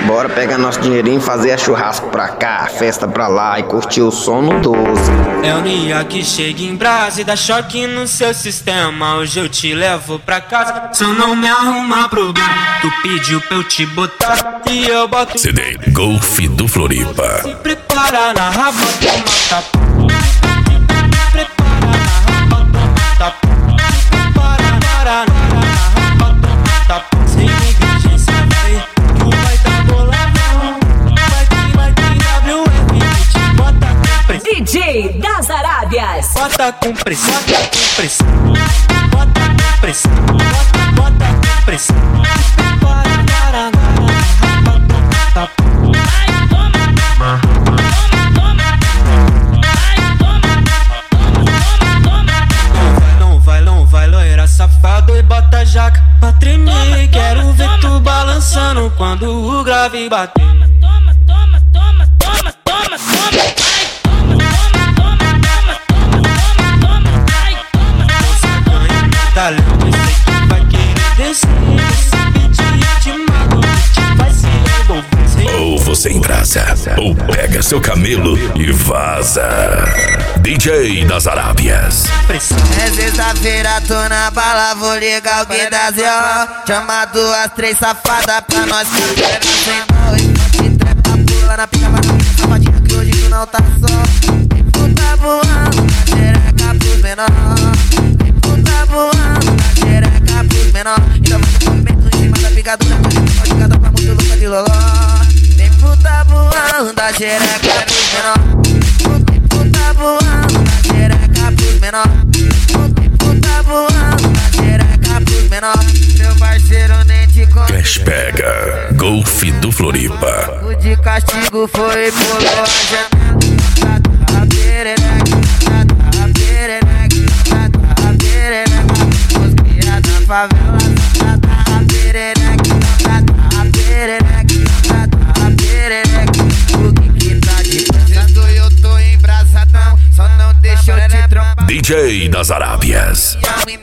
Bora pegar nosso dinheirinho, fazer a churrasco pra cá, festa pra lá e curtir o som no 12. É o Nia que chega em brasa e dá choque no seu sistema. Hoje eu te levo pra casa, só não me arrumar problema. Tu pediu pra eu te botar e eu boto. CD Golf do Floripa. Se prepara na raba, toma tapa. Prepara na raba, toma tapa. Prepara na raba, toma tapa. Sem negligência, vai, tu vai tá boladão. Vai que WF te bota com pressão. DJ das Arábias. Bota com pressão, bota com pressão. Bota com pressão, bota com pressão. Prepara na raba, toma tapa. Não vai, loira safado e bota jaca pra tremer. Quero ver tu balançando quando o grave bater. Toma, toma, toma, toma, toma, toma, ai, toma, toma, toma, toma, toma, toma, ai, toma. Você ganha medalhão, eu sei que vai querer descer. Esse beat de mago vai se envolver. Ou você embrasa, ou pega seu camelo e vaza. DJ das Arábias. É sexta-feira, tô na bala, vou ligar o que dá Z.O. Chama duas, três safadas pra nós fazer sem noite. Se trepa, pula na pica, vai na safadinha que hoje tu não tá só. Puta voando, na xereca pros menor. Puta voando, na xereca pros menor. Então vai no movimento em cima da picadura, pode cada pra muito louca de loló. Tem puta voando, da xereca pros menor. Puta voando, na xereca pros menor. Puta voando, na xereca pros menor. Meu parceiro nem te conhece. Cash pega, Golf do Floripa. O de castigo foi pulou a janela. A perereca, a perereca, a perereca. Os cria da favela. A perereca, a perereca, a perereca. O que tá de fazendo? Eu tô embrasadão, só não deixa eu te trompar. DJ das Arábias.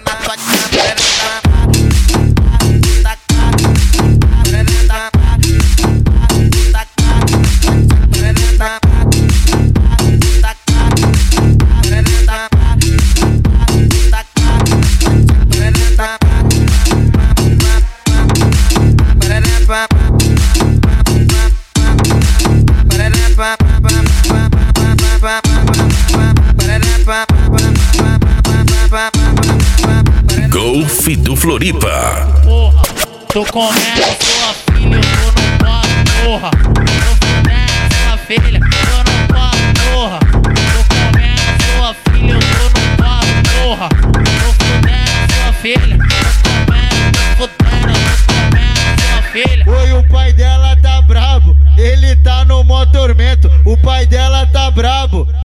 Golf do Floripa. Porra, tô comendo sua filha, eu tô no quarto, porra. Tô fudendo sua filha, eu tô no quarto, porra. Tô comendo sua filha, eu tô no quarto, porra. Tô fudendo sua filha, tô comendo sua filha. Oi, o pai dela tá brabo, ele tá no mó tormento. O pai dela tá brabo.